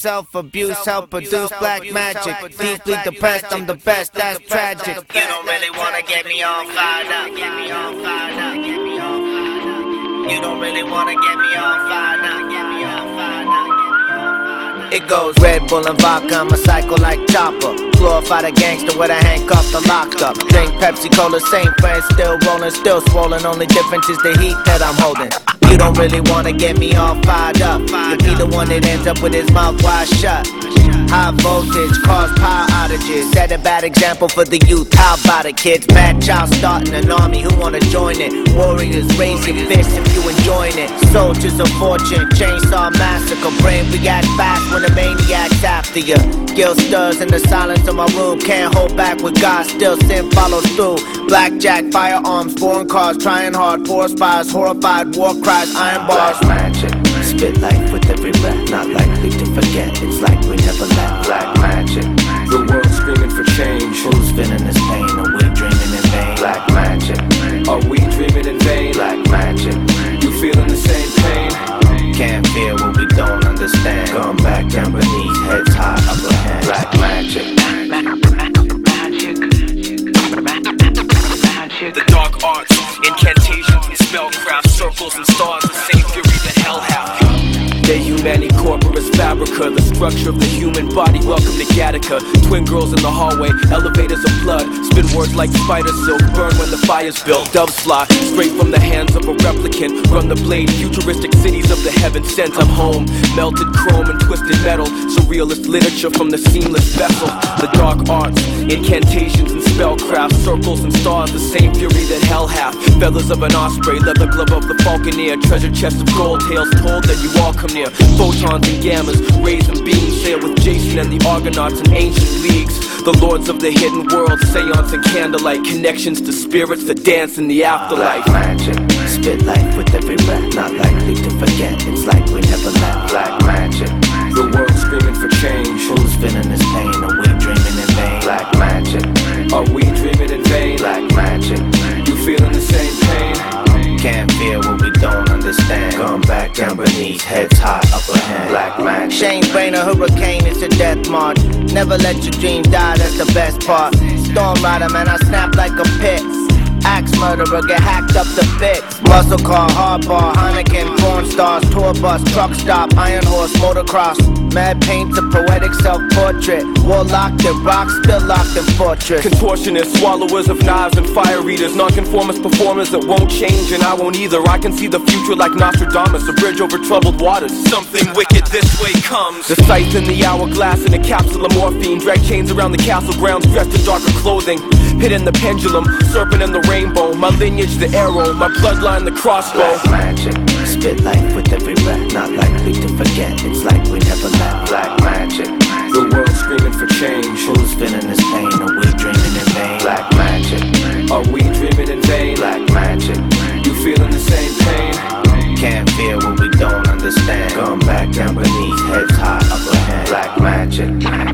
self-abuse, help produce black magic. Deeply depressed, I'm the best, that's tragic. You don't really wanna get me all fired up. You don't really wanna get me all fired up. It goes Red Bull and vodka, I'm a psycho like Chopper. Glorify the gangster with a handcuffed and locked up. Drink Pepsi Cola, same friends, still rolling, still swollen. Only difference is the heat that I'm holding. You don't really wanna get me all fired up. You'll be the one that ends up with his mouth wide shut. High voltage, cause power outages. Set a bad example for the youth. How about it, kids? Mad child starting an army, who wanna join it? Warriors raising fists if you enjoying it. Soldiers of fortune, chainsaw massacre. Brain react fast when the maniac's after you. Guilt stirs in the silence of my room. Can't hold back with God, still sin follows through. Blackjack, firearms, foreign cars, trying hard, forest fires, horrified war cries, iron bars. Black magic, spit life with every breath. Not likely to forget, it's like we never left. Black magic, the world screaming for change. Who's feeling this pain? Are we dreaming in vain? Black magic, are we dreaming in vain? Black magic, you feeling the same pain? Can't feel what we don't understand. Going back down beneath, heads high, upper hand. Black magic. The dark arts, incantations and spellcraft, circles and stars, the same fury that hell hath. De Humani Corporis Fabrica, the structure of the human body. Welcome to Gattaca. Twin girls in the hallway, elevators of blood. Spin words like spider silk, burn when the fire's built. Doves fly straight from the hands of a replicant. Run the blade, futuristic cities of the heaven sent. I'm home, melted chrome and twisted metal. Surrealist literature from the seamless vessel. The dark arts, incantations and spellcraft, circles and stars, the same fury that hell hath. Feathers of an osprey, leather glove of the falconer. Treasure chest of gold, tales told that you all come near. Photons and gammas, rays and beams, share with Jason and the Argonauts and ancient leagues. The lords of the hidden world, seance and candlelight, connections to spirits that dance in the afterlife. Black magic, spit life with every breath. Not likely to forget, it's like we never left. Black magic, the world screaming for change. Who's feeling this pain? Are we dreaming in vain? Black magic, are we dreaming in vain? Black magic, you feeling the same pain? Can't feel what we don't understand. Going back down beneath, heads high, upper hand. Black magic. Shane Brain, a hurricane, it's a death march. Never let your dream die, that's the best part. Storm rider, man, I snap like a pit. Axe murderer, get hacked up to bits. Muscle car, hard bar, Heineken, porn stars, tour bus, truck stop, iron horse, motocross. Mad painter, poetic self-portrait. War locked in rock, still locked in fortress. Contortionists, swallowers of knives and fire eaters. Nonconformist performers that won't change and I won't either. I can see the future like Nostradamus, a bridge over troubled waters. Something wicked this way comes. The sights in the hourglass in a capsule of morphine. Drag chains around the castle grounds dressed in darker clothing. Hidden the pendulum, serpent in the rainbow. My lineage the arrow, my bloodline the crossbow. Black magic, spit life with every breath. Not likely to forget, it's like we never left. Black magic, the world screaming for change. Who's feeling this pain? Are we dreaming in vain? Black magic, are we dreaming in vain? Black magic, you feeling the same pain? Can't feel what we don't understand. Going back down beneath, heads high, upper hand. Black magic.